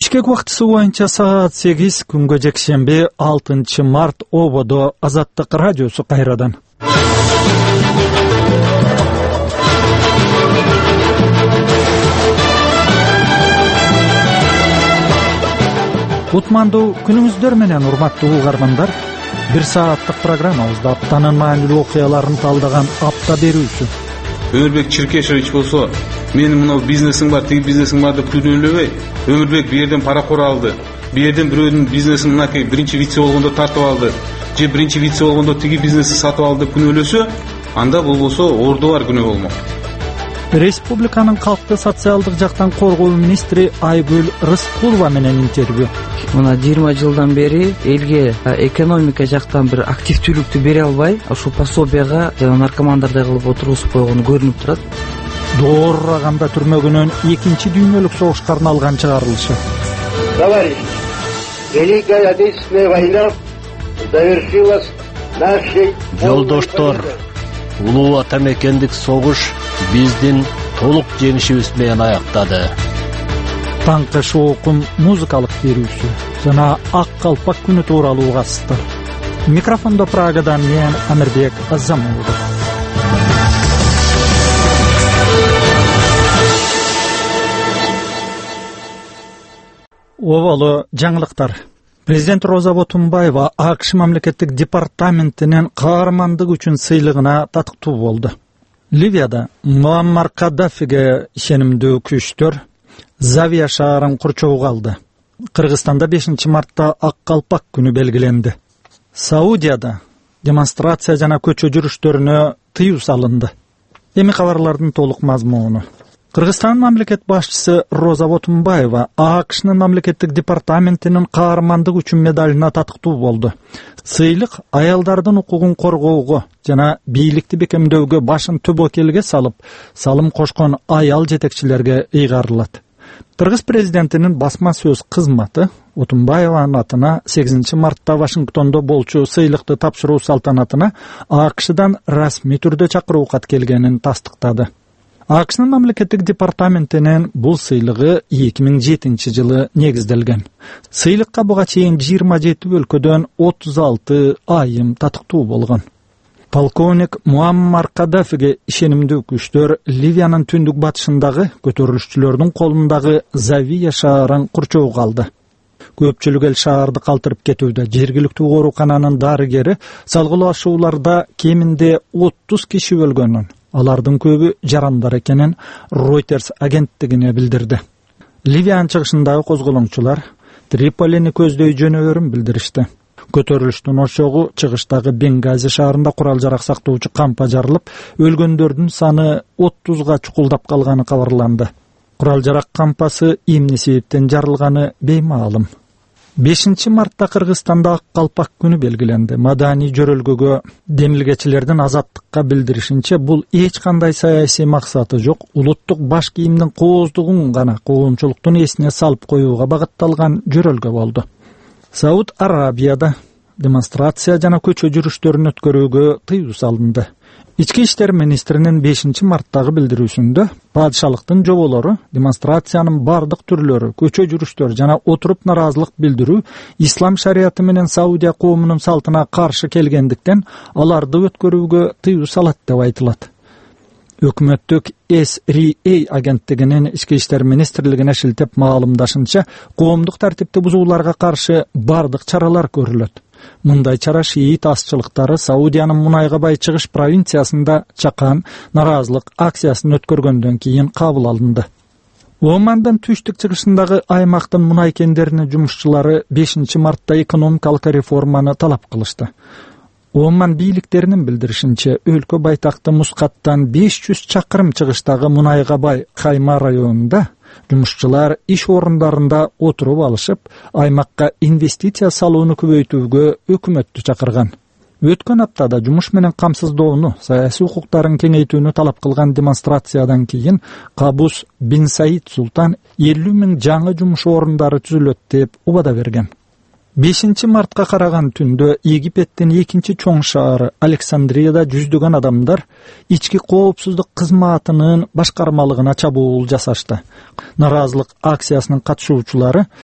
Бишкек убактысы боюнча саат 8 күнгө жекшемби 6 март ободо Азаттык радиосу кайрадан. Утмандуу күнүңүздөр менен урматтуу угармандар. 1 сааттык программабызда аптанын маанилүү окуяларын талдаган апта берүүсү. Өмүрбек Чиркешевич болсо, менин мына бизнесим бар, тиги бизнесим бар деп күнөөлөбөй. Өмүрбек бу жерден паракор алды. Бу жерден бирөөнүн бизнесин мынакей биринчи вице болгондо тартып алды. Же биринчи вице болгондо тиги бизнести сатып алды деп күнөөлөсө, анда болбосо ордо бар күнөө болмок. Республиканын калкты социалдык жактан коргоо министри Айгүл Рыскулова менен интервью. Мына 20 жылдан бери элге экономика жактан бир активдүүлүктү бере албай, ошол пособияга жана наркомандарды кылып отургузуп койгону көрүнүп турат. Доораганда түрмөгүнөн 2-чи дүйнөлүк согушка арналган чыгарылышы. Товарищ, Великая Отечественная война завершилась нашей... Жолдоштор, улуу ата мекендик согуш биздин толук жеңишибиз менен аяктады. Таңкы шоокум музыкалык берүүсү жана ак калпак күнү тууралуу угасыздар. Микрофондо Прагадан мен Амирбек Азамов. Оболо жаңылыктар. Президент Роза Ботунбаева АКШ мамлекеттик департаментинин каармандык үчүн сыйлыгына татыктуу болду. Ливияда Муаммар Каддафиге ишенимдүү күчтөр Завия шаарын курчоого алды. Кыргызстанда 5 мартта ак калпак күнү белгиленди. Саудияда демонстрация жана көчө жүрүштөрүнө тыюу салынды. Эми кабарлардын толук мазмуну. Кыргызстан мамлекет башчысы Роза Ботунбаева АКШнын мамлекеттик департаментинин каармандык үчүн медалына татыктуу болду. Сыйлык аялдардын укугун коргоого жана бийликти бекемдөөгө башын төбөкелге салып, салым кошкон аял жетекчилерге ыйгарылат. Кыргыз президентинин басма сөз кызматы Ботунбаеванын атына 8 мартта Вашингтондо болчу сыйлыкты тапшыруу салтанатына АКШдан расмий түрдө чакыруу кат келгенин тастыктады. АКШнын мамлекеттик департаментинин бул сыйлыгы 2007 жылы негизделген. Сыйлыкка буга чейин 27 өлкөдөн 36 айым татыктуу болгон. Полковник Муаммар Каддафиге ишенимдүү күчтөр Ливиянын түндүк батышындагы көтөрүлүшчүлөрдүн колундагы Завия шаарын курчоого алды. Көпчүлүк эл шаарды калтырып кетүүдө. Жергиликтүү оорукананын дарыгери салгылашууларда кеминде 30 киши өлгөнүн, алардын көбү жарандар экенин Reuters агенттигине билдирди. Ливиянын чыгышындагы козголоңчулар Триполини көздөй жөнөөрүн билдиришти. Көтөрүлүштүн ошогу чыгыштагы Бенгази шаарында курал-жарак сактоочу кампа жарылып, өлгөндөрдүн саны 30га чукулдап калганы кабарланды. Курал-жарак кампасы эмне себептен жарылганы беймаалым. 5 мартта Кыргызстанда ак калпак күнү белгиленди. Маданий жөрөлгөгө демилгечилердин азаттыкка билдиришинче, бул эч кандай саясий максаты жок, улуттук баш кийимдин кооздугун гана коомчулуктун эсине салып коюуга багытталган жөрөлгө болду. Сауд Арабияда демонстрация жана көчө жүрүштөрүн өткөрүүгө тыюу салынды. Ички иштер министринин 5 марттагы билдирүүсүндө падышалыктын жоболору демонстрациянын бардык түрлөрү, көчө жүрүштөр жана отуруп наразылык билдирүү ислам шарияты менен Саудия коомунун салтына каршы келгендиктен аларды өткөрүүгө тыюу салат деп айтылат. Өкмөттүк SRA агенттигинин ички иштер министрлигине шилтеп маалымдашынча, коомдук тартипти бузууларга каршы бардык чаралар көрүлөт. Мындай чара шиит асчылыктары Саудиянын мунайга бай чыгыш провинциясында чакан наразылык акциясын өткөргөндөн кийин кабыл алынды. Омандын түштүк чыгышындагы аймактын мунай кендеринин жумушчулары 5 мартта экономикалык реформаны талап кылышты. Оман бийликтеринин билдиришинче, өлкө байтакты Мускаттан 500 чакырым чыгыштагы мунайга бай Кайма районунда жумушчулар иш орундарында отуруп алышып, аймакка инвестиция салууну көбөйтүүгө өкмөттү чакырган. Өткөн аптада жумуш менен камсыздоону, саясий укуктарын кеңейтүүнү талап кылган демонстрациядан кийин Кабус бин Саид Султан 50 000 жаңы жумуш орундары түзүлөт деп убада берген. 5 мартка караган түндө Египеттин экинчи чоң шаары Александрияда жүздөгөн адамдар ички коопсуздук кызматынын башкармалыгына чабуул жасашты. Наразылык акциясынын катышуучулары